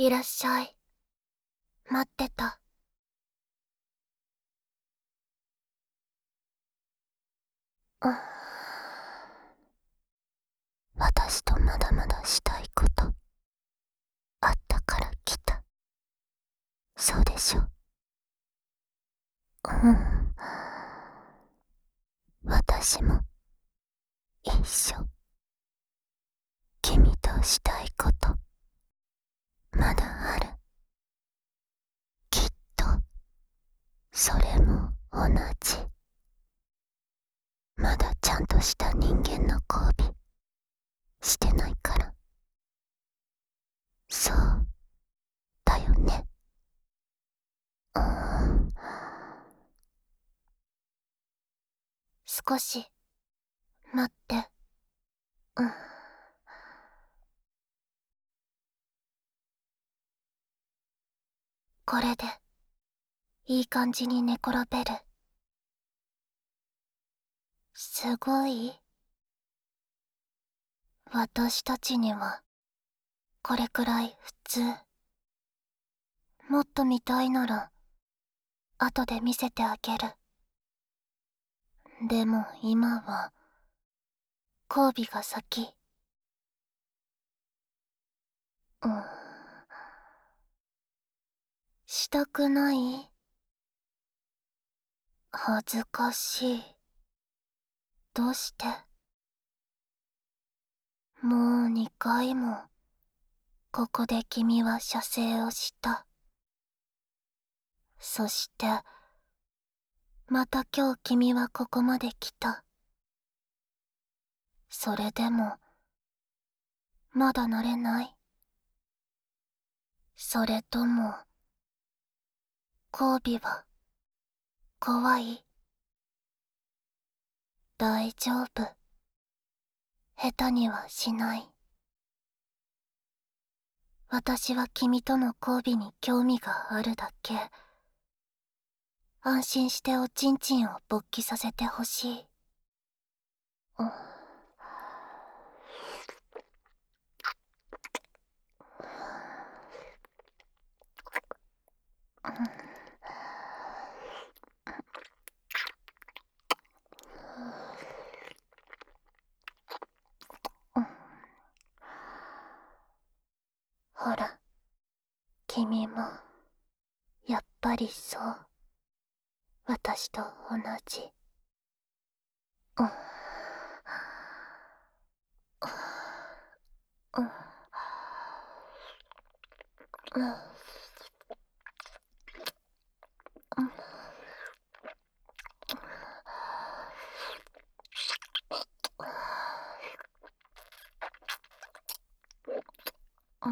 いらっしゃい。待ってた。うん。私とまだまだしたいことあったから来た。そうでしょ。うん。私も一緒。君としたいことまだある。きっとそれも同じ。まだちゃんとした人間の交尾してないから。そうだよね。うん。少し待って。うん。これでいい感じに寝転べる。すごい。私たちにはこれくらい普通。もっと見たいなら後で見せてあげる。でも今は交尾が先。うん。したくない？恥ずかしい。どうして？もう2回もここで君は射精をした。そしてまた今日君はここまで来た。それでもまだ慣れない？それとも交尾は怖い？大丈夫。下手にはしない。私は君との交尾に興味があるだけ。安心しておちんちんを勃起させてほしい。うん。ほら、君もやっぱりそう。私と同じ。うん。うん。うん。うん。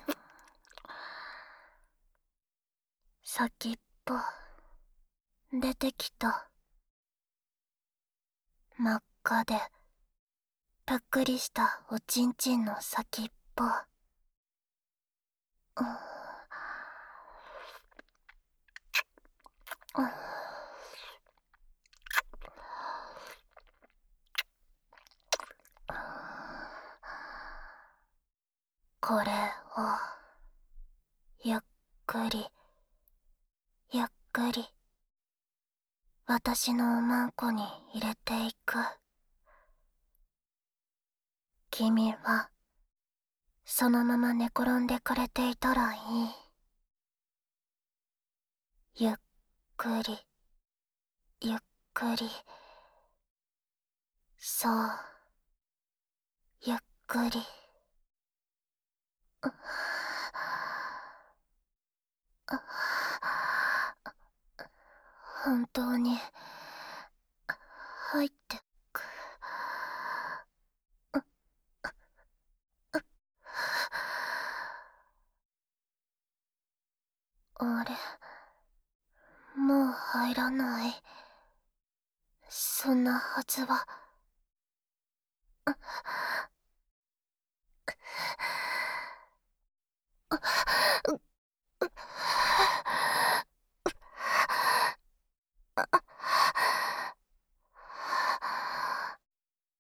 先っぽ出てきた。真っ赤でぷっくりしたおちんちんの先っぽ。うん。うん。これをゆっくりゆっくり私のおまんこに入れていく。君はそのまま寝転んでくれていたらいい。ゆっくりゆっくり。そう、ゆっくり。本当に入ってく。あれ、もう入らない。そんなはずは。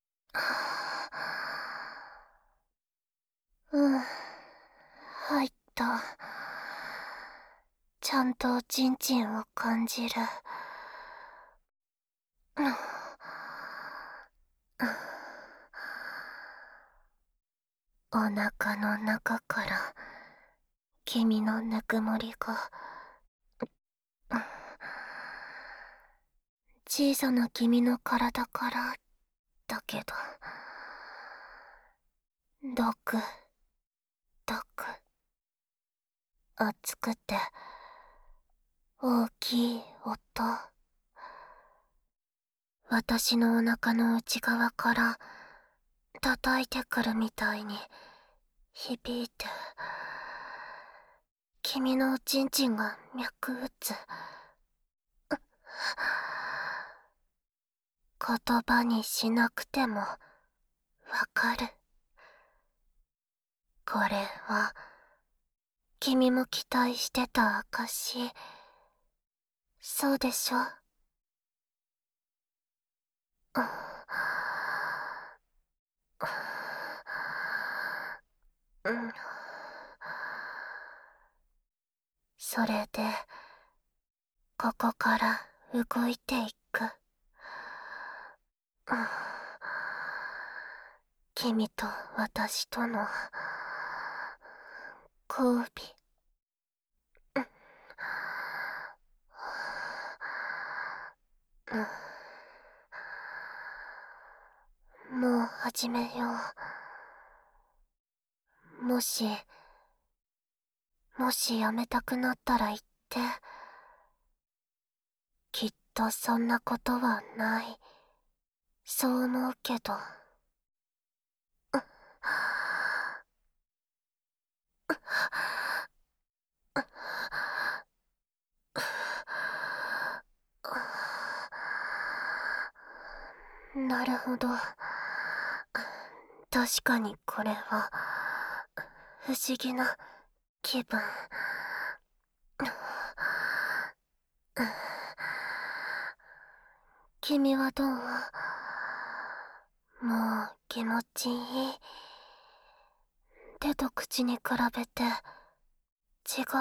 うん、入った。 とちゃんとおちんちんを感じる。お腹の中から君のぬくもりが、小さな君の体からだけど、ドクドク熱くて大きい音、私のお腹の内側から叩いてくるみたいに響いて、君のおちんちんが脈打つ。言葉にしなくてもわかる。これは君も期待してた証。そうでしょ？うん。それでここから動いていく。君と私との交尾。もう始めよう。もしやめたくなったら言って。きっとそんなことはない。そう思うけど。なるほど。確かにこれは不思議な気分。君はどう？もう気持ちいい？手と口に比べて違う？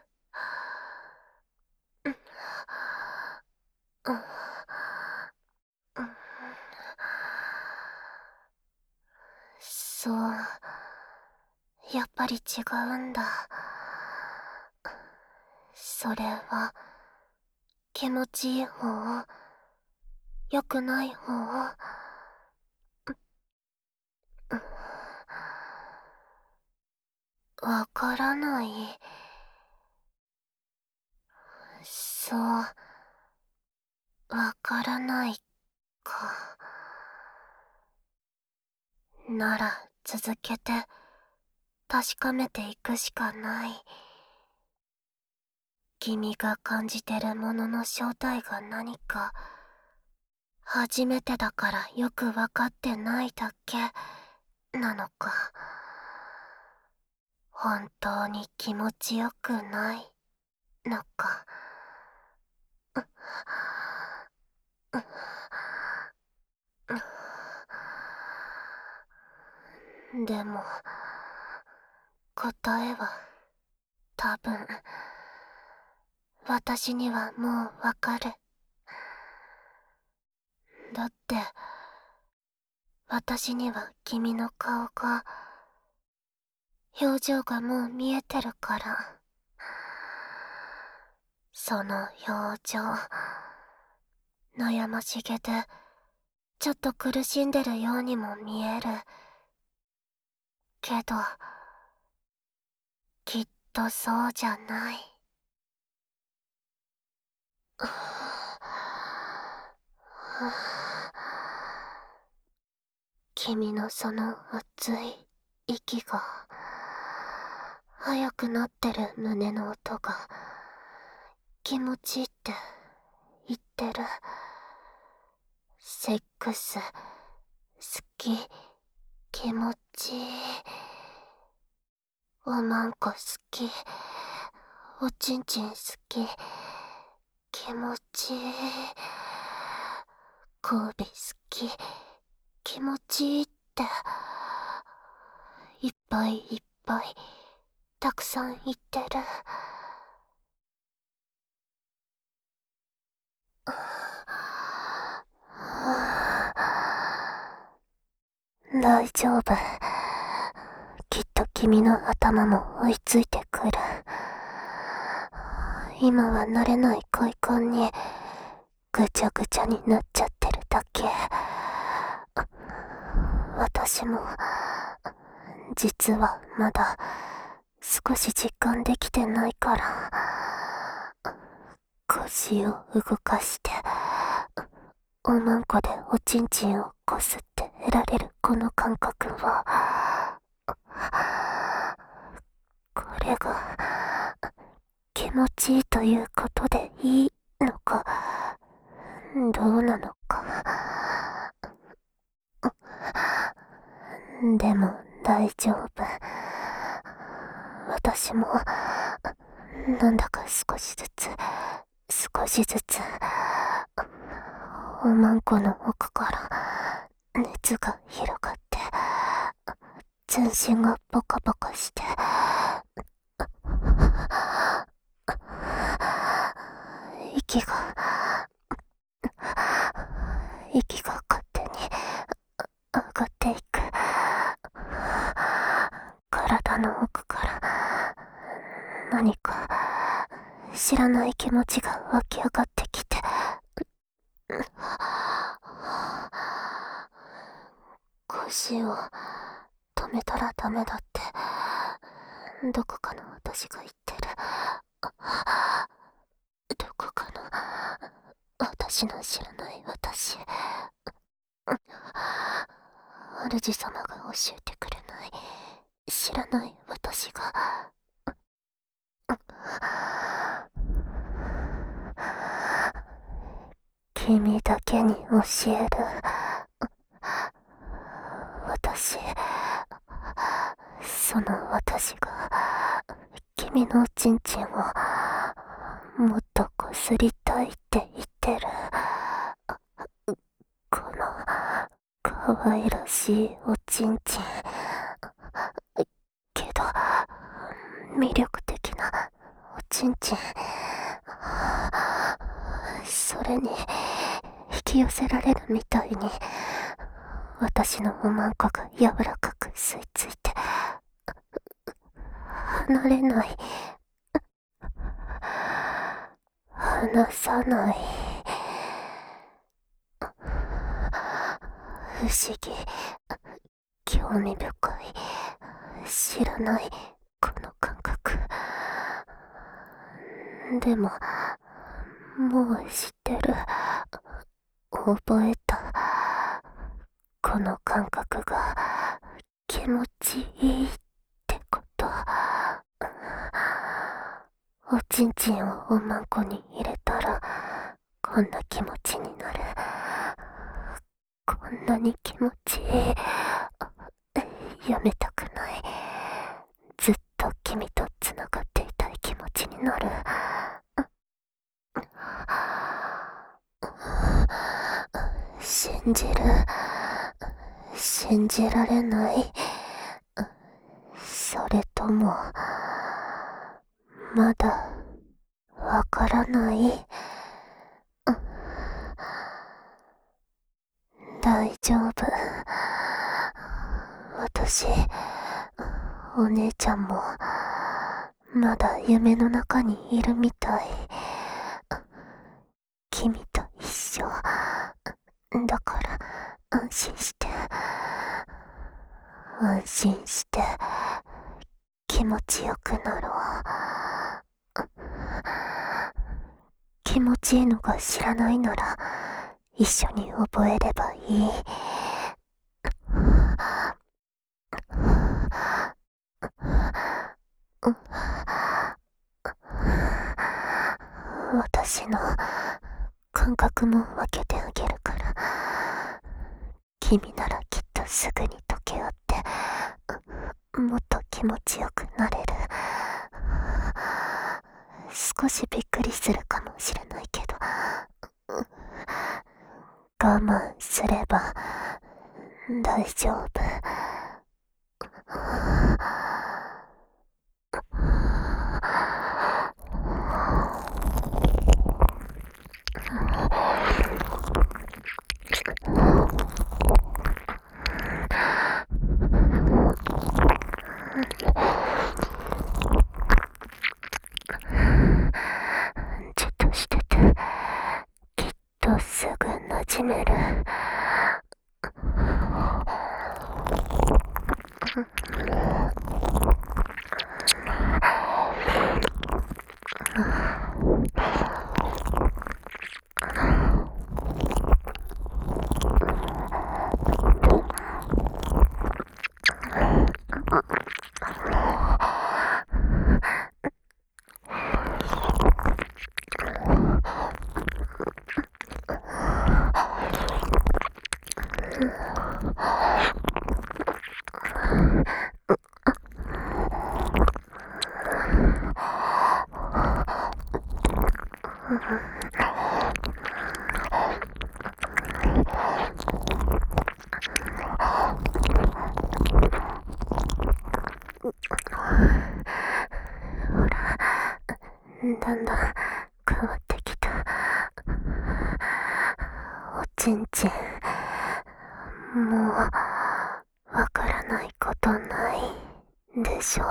そう、やっぱり違うんだ。それは気持ちいい方？良くない方？わからない。そう、わからないか。なら続けて確かめていくしかない。君が感じてるものの正体が何か、初めてだからよくわかってないだけなのか。本当に気持ちよくないのか。でも答えは多分私にはもうわかる。だって私には君の顔が、表情がもう見えてるから。その表情、悩ましげでちょっと苦しんでるようにも見えるけど、きっとそうじゃない。君のその熱い息が、速くなってる胸の音が気持ちいいって言ってる。セックス好き、気持ちいい。おまんこ好き、おちんちん好き、気持ちいい。交尾好き、気持ちいいって、いっぱいいっぱいたくさん言ってる。大丈夫。きっと君の頭も追いついてくる。今は慣れない快感にぐちゃぐちゃになっちゃってるだけ。私も実はまだ少し実感できてないから、腰を動かしておまんこでおちんちんをこすって得られるこの感覚は、これが気持ちいいということでいいのかどうなのか。でも大丈夫。私もなんだか少しずつおまんこの奥から熱が広がって全身がポカポカして、息が勝手に上がっていく。体の奥から何か知らない気持ちが湧き上がってきて、腰を止めたらダメだってどこかの私が言ってる。どこかの私の知らない私。主様が教えてくれない知らない私が。君だけに教える。私、その私が君のおちんちんをもっとこすりたいって言ってる。この可愛らしいおちんちん。けど魅力的なおちんちん。それに引き寄せられるみたいに私のおまんこが柔らかく吸い付いて離れない。離さない。不思議、興味深い、知らないこの感覚。でももう知ってる。覚えた。この感覚が気持ちいいってこと。おちんちんをおまんこに入れたらこんな気持ちになる。こんなに気持ちいい。やめたくない。ずっと君とつながっていたい気持ちになる。信じる。信じられない。それともまだわからない。大丈夫。私、お姉ちゃんもまだ夢の中にいるみたい。君と一緒だから安心して気持ちよくなろう。気持ちいいのが知らないなら一緒に覚えればいい。私の感覚も分けてあげるから、君ならきっとすぐに溶け合ってもっと気持ちよくなれる。少しびっくりするかもしれないけど我慢すれば大丈夫。 始める。だんだん変わってきた。おちんちん、もうわからないことないでしょ。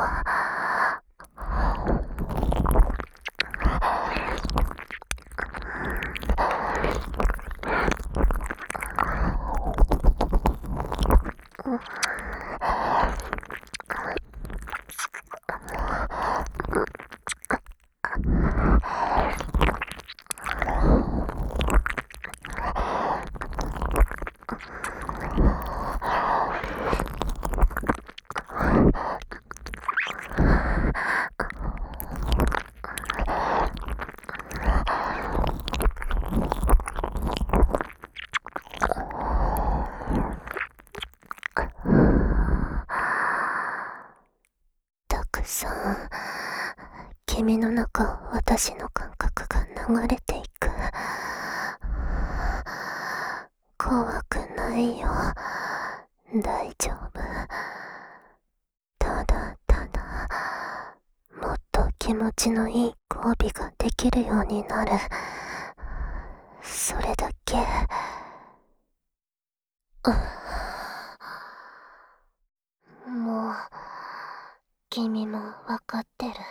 たくさん君の中を私の感覚が流れていく。怖くないよ、大丈夫。ただただもっと気持ちのいい交尾ができるようになる、それだけ。もう君もわかってる。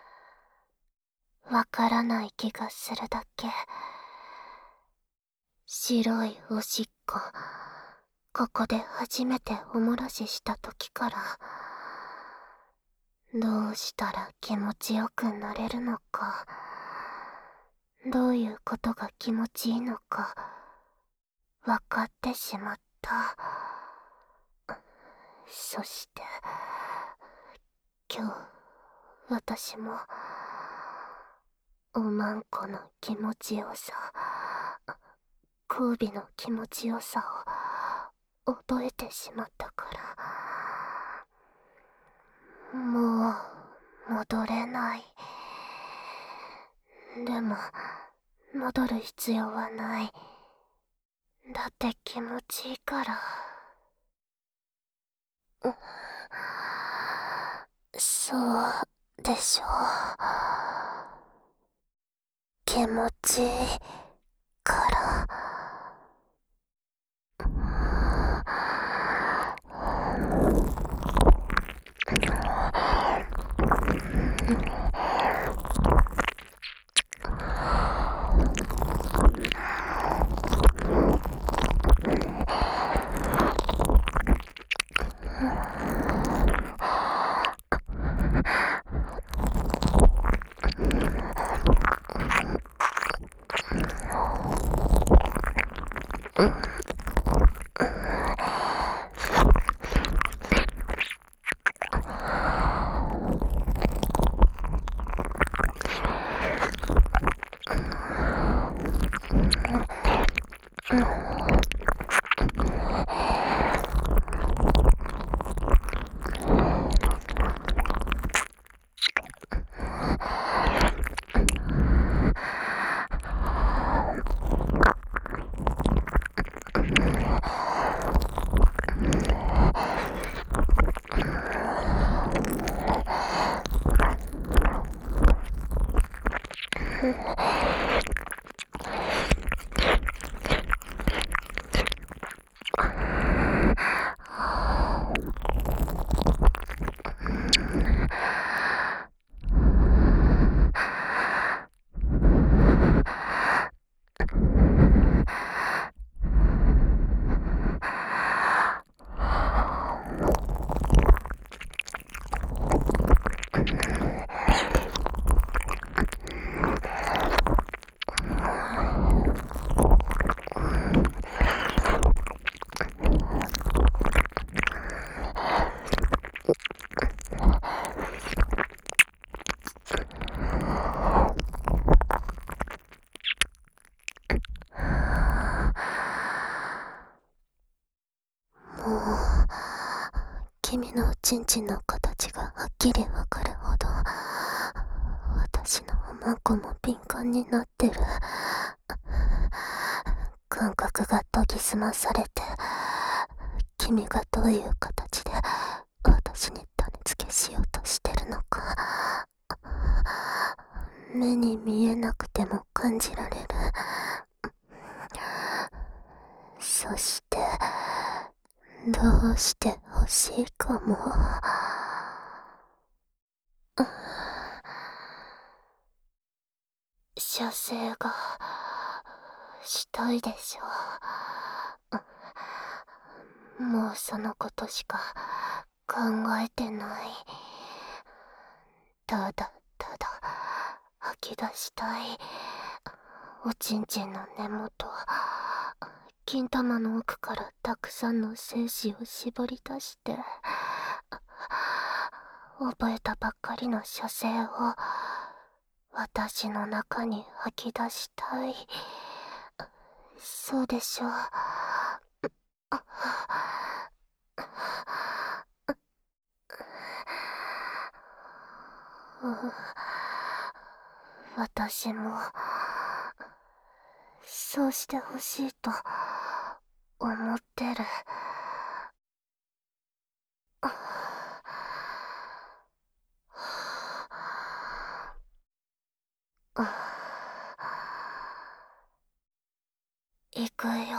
わからない気がするだけ。白いおしっこ、ここで初めておもらしした時から、どうしたら気持ちよくなれるのか、どういうことが気持ちいいのか、わかってしまった。そして、今日、私も、おまんこの気持ちよさ、交尾の気持ちよさを覚えてしまったから、もう戻れない。でも戻る必要はない。だって気持ちいいから。そうでしょう。気持ちいいから。 ちんちんの形がはっきりわかるほど、私のおまんこも敏感になってる。感覚が研ぎ澄まされて、君がどういう形で私に種付けしようとしてるのか、目に見えなくても感じられる。そして、どうして欲しいかも。射精がしたいでしょ。もうそのことしか考えてない。ただただ吐き出したい。おちんちんの根元、金玉の奥からたくさんの精子を絞り出して、覚えたばっかりの射精を私の中に吐き出したい。そうでしょう。私もそうしてほしいと思ってる。行くよ。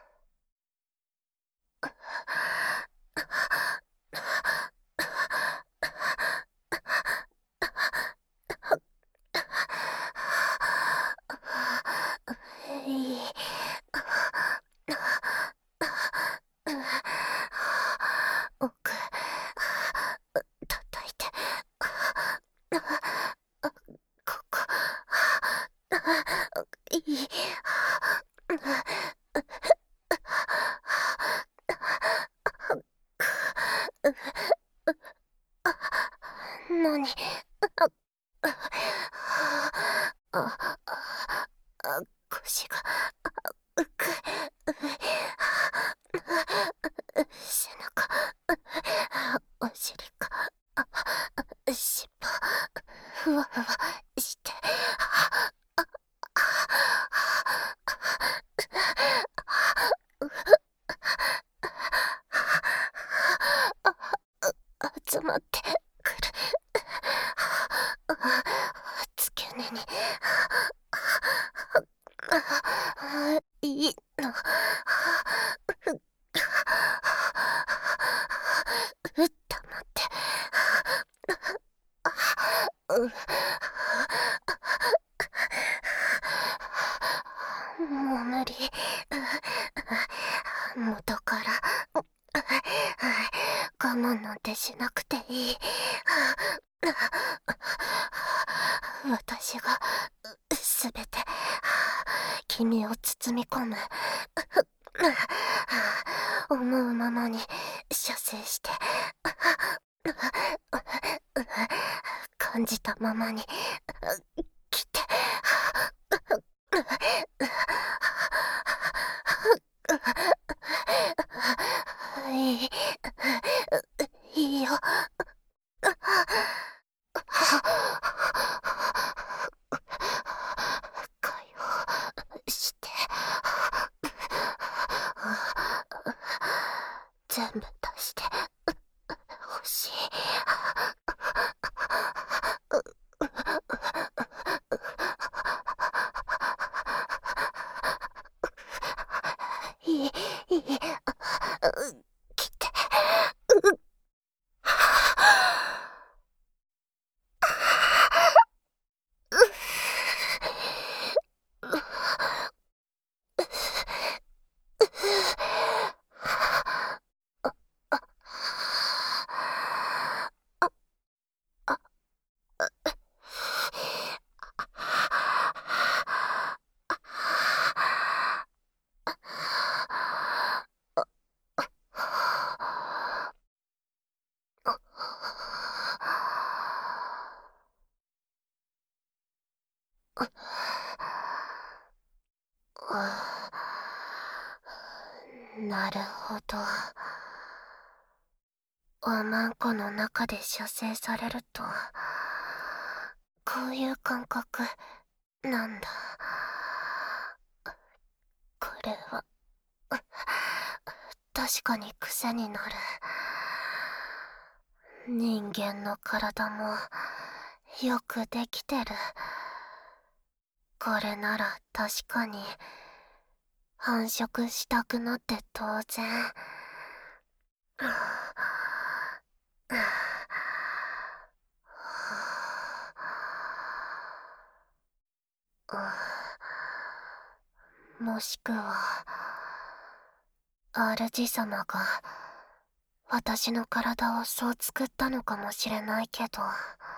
いい。奥叩いて、ここいい。何？腰が浮く。背中、お尻か、尻尾、ふわふわして、集まってくる。付け根にいいの。黙って。もう無理。元から我慢なんてしなくていい。私がすべて君を包み込む。思うままに射精して感じたままに来て。いい、いいよ。解放して。全部出してほしい。いい、いい、来て。なるほど。 おまんこの中で射精されると、こういう感覚なんだ。これは確かに癖になる。人間の体もよくできてる。これなら確かに繁殖したくなって当然。もしくは主様が私の体をそう作ったのかもしれないけど、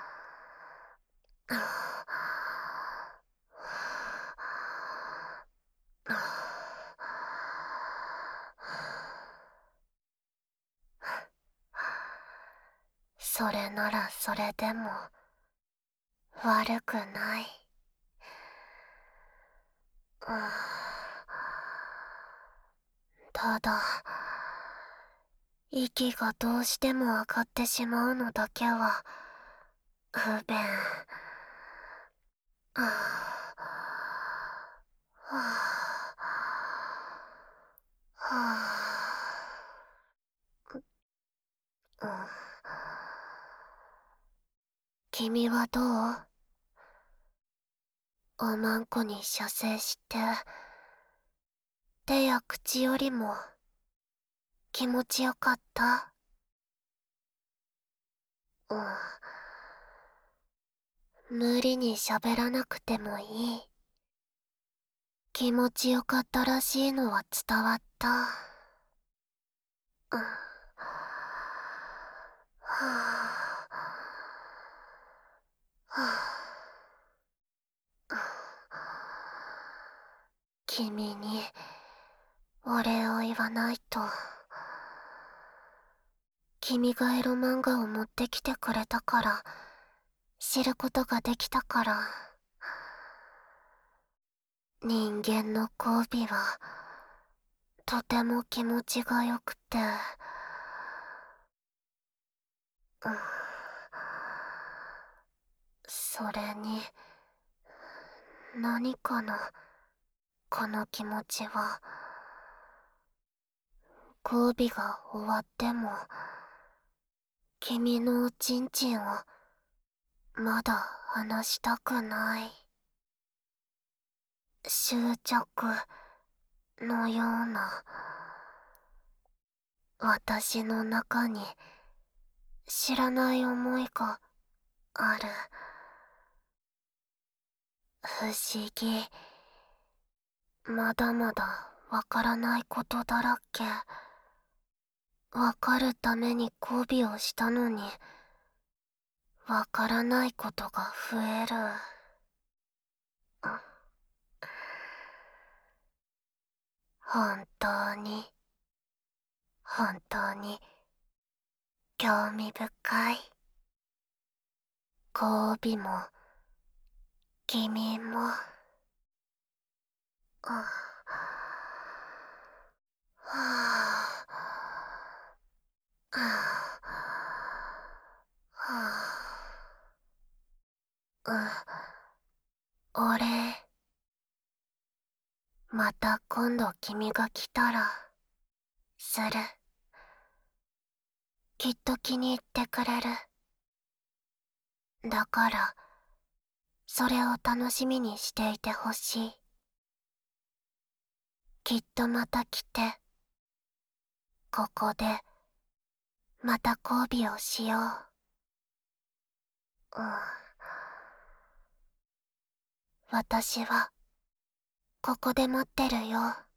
それならそれでも悪くない。ただ、息がどうしても上がってしまうのだけは不便。君はどう？おまんこに射精して手や口よりも気持ちよかった？無理に喋らなくてもいい。気持ちよかったらしいのは伝わった。君にお礼を言わないと。君がエロ漫画を持ってきてくれたから、知ることができたから。人間の交尾はとても気持ちがよくて、それに何かな、この気持ちは。交尾が終わっても君のおちんちんをまだ離したくない。執着のような。私の中に知らない思いがある。不思議。まだまだわからないことだらけ。わかるために交尾をしたのに、わからないことが増える。本当に、本当に興味深い。交尾も君も。俺、また今度君が来たらする。きっと気に入ってくれる。だからそれを楽しみにしていてほしい。きっとまた来て、ここでまた交尾をしよう。私はここで待ってるよ。